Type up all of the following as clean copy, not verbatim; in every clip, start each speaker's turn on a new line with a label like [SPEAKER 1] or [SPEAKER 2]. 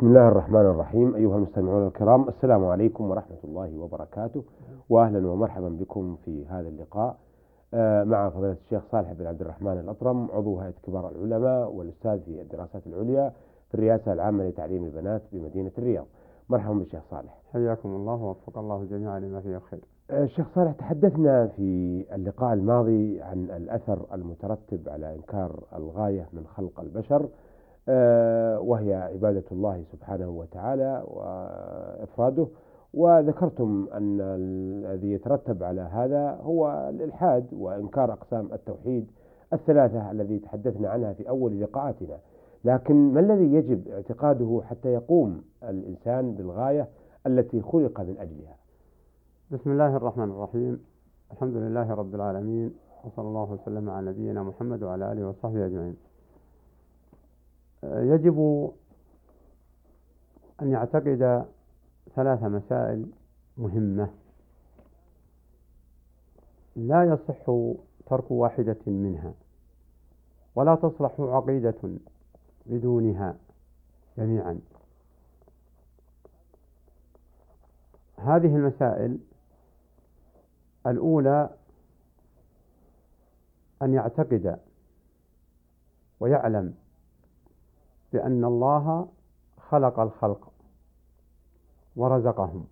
[SPEAKER 1] بسم الله الرحمن الرحيم. أيها المستمعون الكرام، السلام عليكم ورحمة الله وبركاته، وأهلا ومرحبا بكم في هذا اللقاء مع فضيلة الشيخ صالح بن عبد الرحمن الأطرم، عضو هيئة كبار العلماء والأستاذ في الدراسات العليا في الرئاسة العامة لتعليم البنات بمدينة الرياض. مرحبا بالشيخ صالح.
[SPEAKER 2] حياكم الله ووفق الله جميعا لما فيه الخير.
[SPEAKER 1] الشيخ صالح، تحدثنا في اللقاء الماضي عن الأثر المترتب على إنكار الغاية من خلق البشر، وهي عبادة الله سبحانه وتعالى وإفراده، وذكرتم أن الذي يترتب على هذا هو الإلحاد وإنكار أقسام التوحيد الثلاثة الذي تحدثنا عنها في أول لقاءاتنا. لكن ما الذي يجب اعتقاده حتى يقوم الإنسان بالغاية التي خلق من أجلها؟
[SPEAKER 2] بسم الله الرحمن الرحيم. الحمد لله رب العالمين، وصلى الله وسلم على نبينا محمد وعلى آله وصحبه أجمعين. يجب أن يعتقد ثلاث مسائل مهمة لا يصح ترك واحدة منها، ولا تصلح عقيدة بدونها جميعا. هذه المسائل: الأولى أن يعتقد ويعلم بأن الله خلق الخلق ورزقهم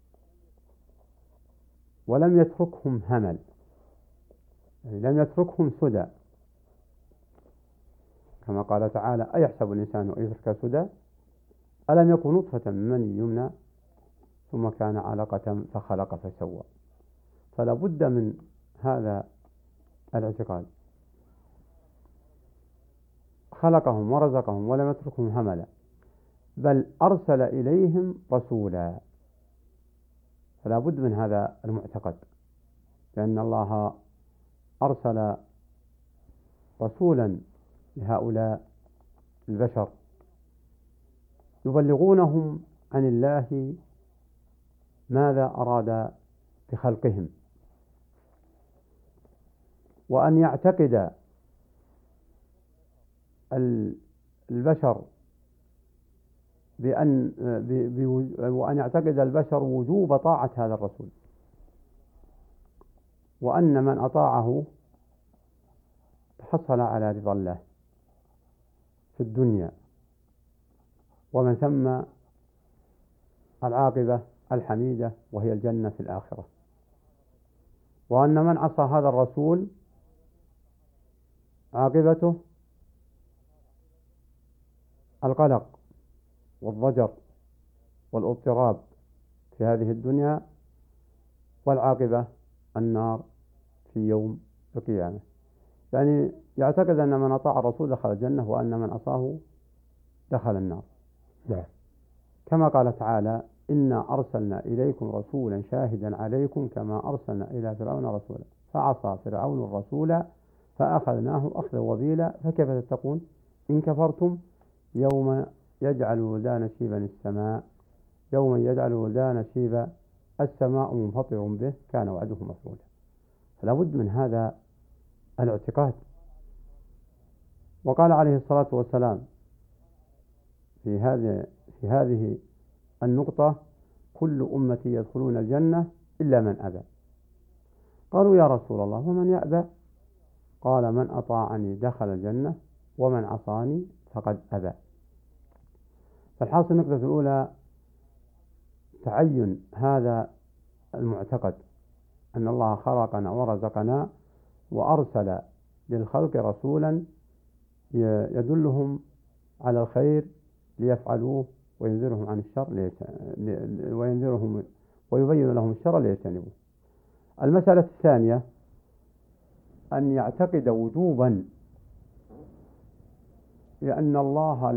[SPEAKER 2] ولم يتركهم همل، يعني لم يتركهم سدى، كما قال تعالى: أيحسب الإنسان أن يترك سدى ألم يكن نطفة من مني يمنى ثم كان علقة فخلق فسوى. فلا بد من هذا الاعتقاد. خلقهم ورزقهم ولم يتركهم هملا، بل أرسل إليهم رسولا. فلا بد من هذا المعتقد، لأن الله أرسل رسولا لهؤلاء البشر يبلغونهم عن الله ماذا أراد بخلقهم، وأن يعتقد البشر وأن يعتقد البشر وجوب طاعة هذا الرسول، وأن من أطاعه تحصل على رضا الله في الدنيا، ومن ثم العاقبة الحميدة وهي الجنة في الآخرة، وأن من عصى هذا الرسول عاقبته القلق والضجر والاضطراب في هذه الدنيا، والعاقبة النار في يوم القيامة. يعني يعتقد أن من أطاع الرسول دخل الجنة، وأن من عصاه دخل النار. كما قال تعالى: إنا أرسلنا إليكم رسولا شاهدا عليكم كما أرسلنا إلى فرعون رسولا فعصى فرعون الرسول فأخذناه أخذا وبيلا فكيف تتقون إن كفرتم يوم يجعل الولدان شيبا السماء يوم يجعل الولدان شيبا السماء منفطر به كان وعده مفعولا. فلا بد من هذا الاعتقاد. وقال عليه الصلاة والسلام في هذه النقطة: كل أمتي يدخلون الجنة إلا من أبى. قالوا: يا رسول الله ومن يأبى؟ قال: من أطاعني دخل الجنة ومن عصاني فقد أبى. فالحاصل النقطة الأولى تعين هذا المعتقد، أن الله خلقنا ورزقنا وأرسل للخلق رسولا يدلهم على الخير ليفعلوه وينذرهم عن الشر ويبين لهم الشر ليجتنبوه. المسألة الثانية أن يعتقد وجوبا لأن الله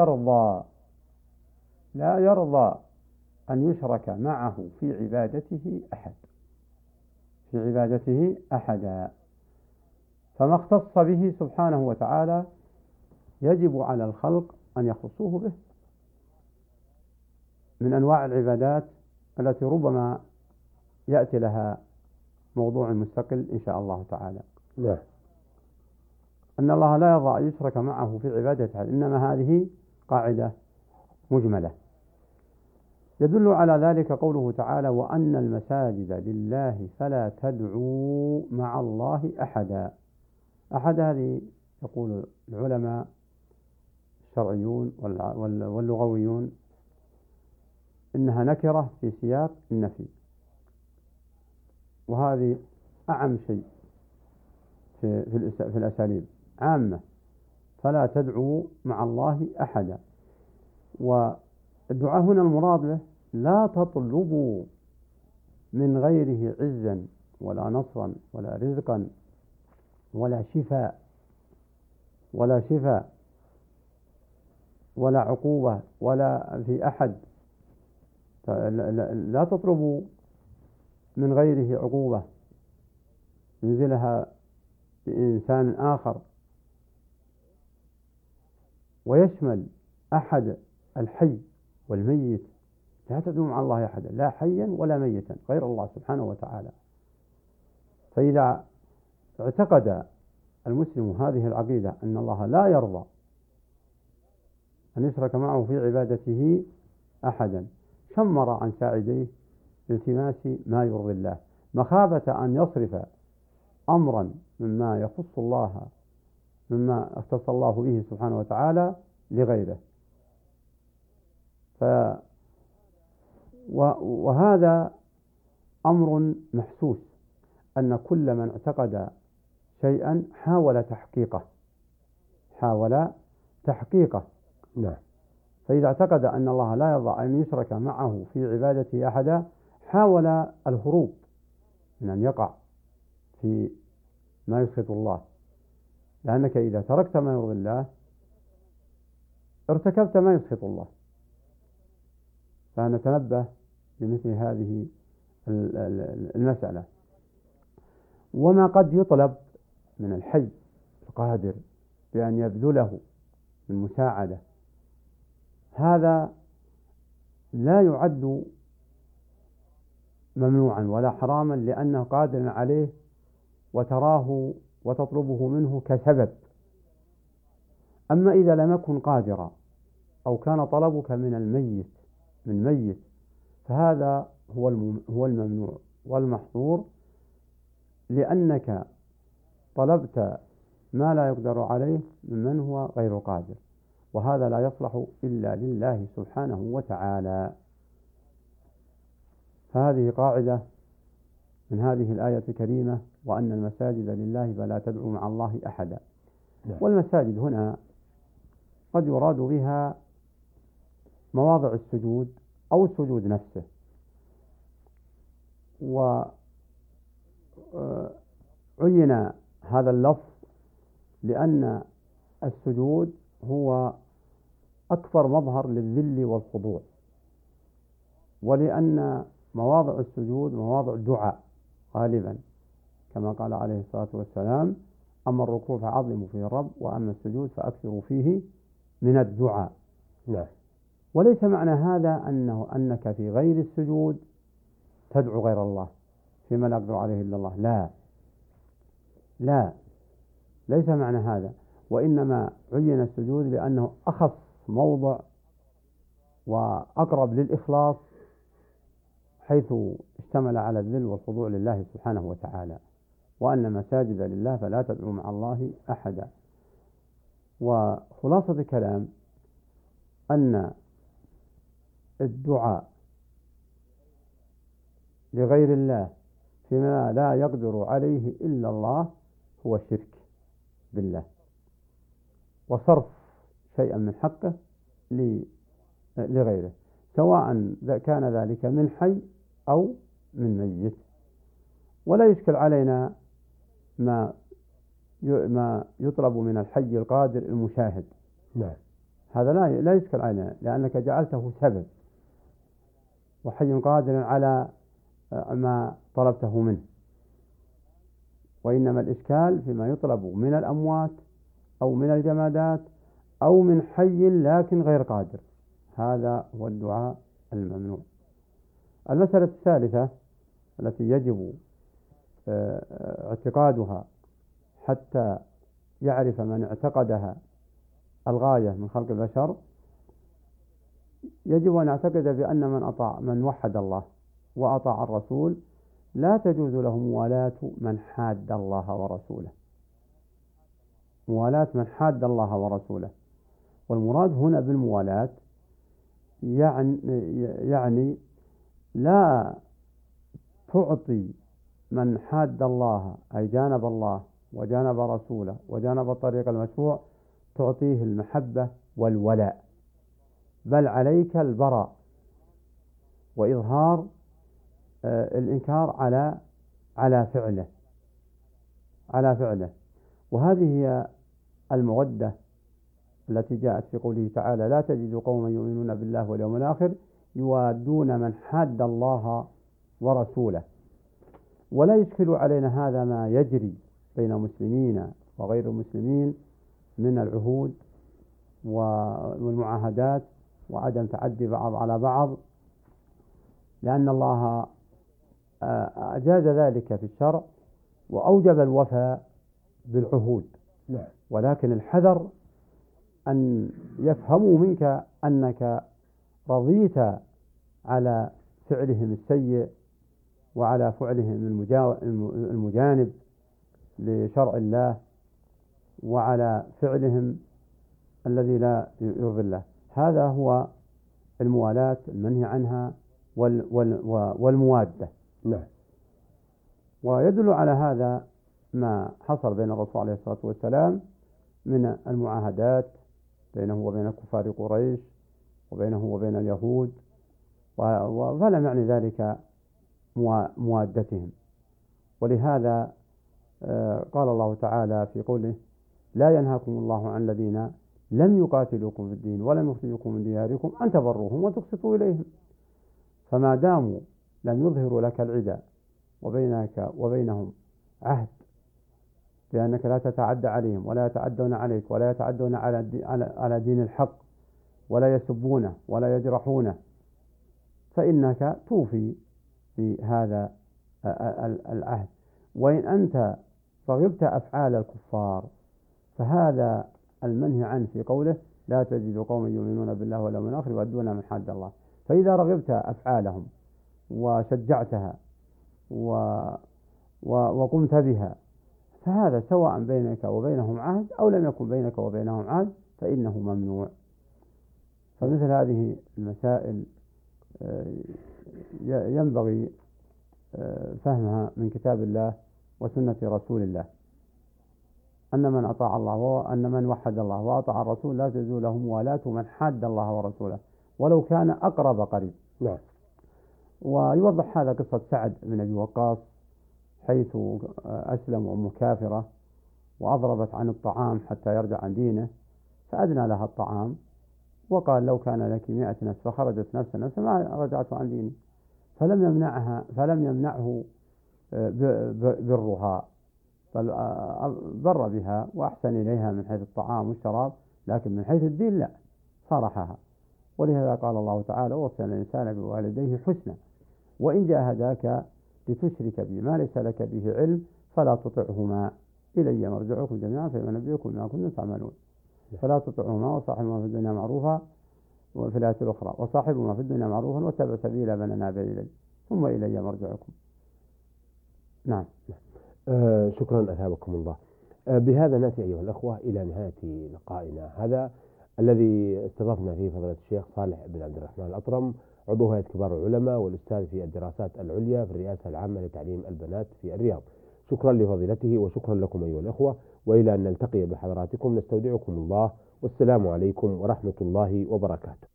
[SPEAKER 2] لا يرضى أن يشرك معه في عبادته أحدا، فما اختص به سبحانه وتعالى يجب على الخلق أن يخصوه به من أنواع العبادات التي ربما يأتي لها موضوع مستقل إن شاء الله تعالى. أن الله لا يرضى أن يشرك معه في عبادته، إنما هذه قاعدة مجملة. يدل على ذلك قوله تعالى: وأن المساجد لله فلا تدعوا مع الله أحدا. أحد هذه يقول العلماء الشرعيون واللغويون إنها نكرة في سياق النفي، وهذه أعم شيء في الأساليب عامة. فلا تدعوا مع الله أحدا، والدعاء هنا المراد به لا تطلبوا من غيره عزا ولا نصرا ولا رزقا ولا شفاء ولا عقوبة ولا في أحد. لا تطلبوا من غيره عقوبة ينزلها بإنسان آخر، ويشمل أحد الحي والميت. لا تدعوا مع الله أحدا، لا حيا ولا ميتا غير الله سبحانه وتعالى. فإذا اعتقد المسلم هذه العقيدة أن الله لا يرضى أن يشرك معه في عبادته أحدا، شمر عن ساعديه التماس ما يرضي الله، مخافة أن يصرف أمرا مما يخص الله، مما اختص الله به سبحانه وتعالى، لغيره. وهذا أمر محسوس، أن كل من اعتقد شيئا حاول تحقيقه.
[SPEAKER 1] نعم.
[SPEAKER 2] فإذا اعتقد أن الله لا يرضى أن يشرك معه في عبادته أحدا، حاول الهروب من أن يقع في ما يسخط الله، لأنك إذا تركت ما يرضي الله ارتكبت ما يسخط الله. فنتنبه لمثل هذه المسألة. وما قد يطلب من الحي القادر بأن يبذله من مساعدة، هذا لا يعد ممنوعا ولا حراما، لأنه قادر عليه وتراه وتطلبه منه كسبب. أما إذا لم يكن قادرا أو كان طلبك من ميت، فهذا هو الممنوع والمحظور، لأنك طلبت ما لا يقدر عليه ممن هو غير قادر، وهذا لا يصلح إلا لله سبحانه وتعالى. فهذه قاعدة من هذه الآية الكريمة: وأن المساجد لله فلا تدعوا مع الله أحدا. والمساجد هنا قد يراد بها مواضع السجود أو السجود نفسه. وعين هذا اللفظ لأن السجود هو أكبر مظهر للذل والخضوع، ولأن مواضع السجود مواضع الدعاء غالبا، كما قال عليه الصلاة والسلام: أما الركوع فعظموا فيه الرب، وأما السجود فأكثروا فيه من الدعاء.
[SPEAKER 1] نعم.
[SPEAKER 2] وليس معنى هذا أنك في غير السجود تدعو غير الله فيما لا يقدر عليه إلا الله، لا، ليس معنى هذا. وإنما عين السجود لأنه أخص موضع وأقرب للإخلاص، حيث اشتمل على الذل والخضوع لله سبحانه وتعالى. وأن مساجد لله فلا تدعوا مع الله أحدا. وخلاصة الكلام أن الدعاء لغير الله فيما لا يقدر عليه إلا الله هو الشرك بالله، وصرف شيئا من حقه لغيره، سواء كان ذلك من حي أو من ميت. ولا يشكل علينا ما يطلب من الحي القادر المشاهد.
[SPEAKER 1] نعم.
[SPEAKER 2] هذا لا يشكل علينا، لأنك جعلته سبب، وحي قادر على ما طلبته منه. وإنما الإشكال فيما يطلب من الأموات أو من الجمادات أو من حي لكن غير قادر، هذا هو الدعاء الممنوع. المسألة الثالثة التي يجب اعتقادها حتى يعرف من اعتقدها الغاية من خلق البشر، يجب أن نعتقد بأن من وحد الله وأطاع الرسول لا تجوز له موالاة من حاد الله ورسوله، موالاة من حاد الله ورسوله. والمراد هنا بالموالاة يعني لا تعطي من حاد الله أي جانب الله وجانب رسوله وجانب الطريق المشروع تعطيه المحبة والولاء، بل عليك البراء وإظهار الإنكار على فعله. وهذه هي المودة التي جاءت في قوله تعالى: لا تجد قوما يؤمنون بالله واليوم الآخر يوادون من حاد الله ورسوله. ولا يشكل علينا هذا ما يجري بين المسلمين وغير المسلمين من العهود والمعاهدات وعدم تعدي بعض على بعض، لأن الله أجاز ذلك في الشرع وأوجب الوفاء بالعهود. ولكن الحذر أن يفهموا منك أنك رضيت على فعلهم السيء وعلى فعلهم المجانب لشرع الله وعلى فعلهم الذي لا يرضي الله. هذا هو الموالاة المنهي عنها والموادة. ويدل على هذا ما حصل بين الرسول عليه الصلاة والسلام من المعاهدات بينه وبين كفار قريش وبينه وبين اليهود، فلم يعني ذلك موادتهم. ولهذا قال الله تعالى في قوله: لا ينهاكم الله عن الذين لم يقاتلوكم في الدين ولم يخرجوكم من دياركم أن تبروهم وتقسطوا إليهم. فما داموا لم يظهروا لك العداء وبينك وبينهم عهد لأنك لا تتعدى عليهم ولا يتعدون عليك ولا يتعدون على دين الحق ولا يسبونه ولا يجرحونه، فإنك توفي بهذا العهد. وإن أنت رغبت أفعال الكفار فهذا المنهي عنه في قوله: لا تجد قوما يؤمنون بالله واليوم الآخر يوادون من حاد الله. فإذا رغبت أفعالهم وشجعتها وقمت بها فهذا سواء بينك وبينهم عهد أو لم يكن بينك وبينهم عهد فإنه ممنوع. فمثل هذه المسائل ينبغي فهمها من كتاب الله وسنة رسول الله، أن من أطاع الله وأن من وحد الله وأطاع الرسول لا تجوز له موالاة من حاد الله ورسوله ولو كان أقرب قريب. ويوضح هذا قصة سعد بن أبي وقاص حيث أسلم أم كافرة وأضربت عن الطعام حتى يرجع عن دينه، فأدنى لها الطعام وقال: لو كان لك 100 نفس فخرجت نفس ما رجعت عن ديني. فلم يمنعه برها، بل بر بها وأحسن إليها من حيث الطعام والشراب، لكن من حيث الدين لا، صرحها. ولهذا قال الله تعالى: ووصينا الإنسان بوالديه حسنا وإن جاهداك لتشرك بي ما ليس لك به علم فلا تطعهما إلي مرجعكم جميعا فينبئكم بما كنتم تعملون. فلا تطعهما وصاحبهما في الدنيا معروفا وفي الآية الأخرى وصاحبهما في الدنيا معروفا واتبع سبيل من أناب إلي ثم إلي مرجعكم. نعم.
[SPEAKER 1] شكرا أثابكم الله. بهذا نأتي أيها الأخوة إلى نهاية لقائنا هذا الذي استضفنا فيه فضيلة الشيخ صالح بن عبد الرحمن الأطرم، عضو هيئة كبار العلماء والأستاذ في الدراسات العليا في الرئاسة العامة لتعليم البنات في الرياض. شكرا لفضيلته وشكرا لكم أيها الأخوة، وإلى أن نلتقي بحضراتكم نستودعكم الله، والسلام عليكم ورحمة الله وبركاته.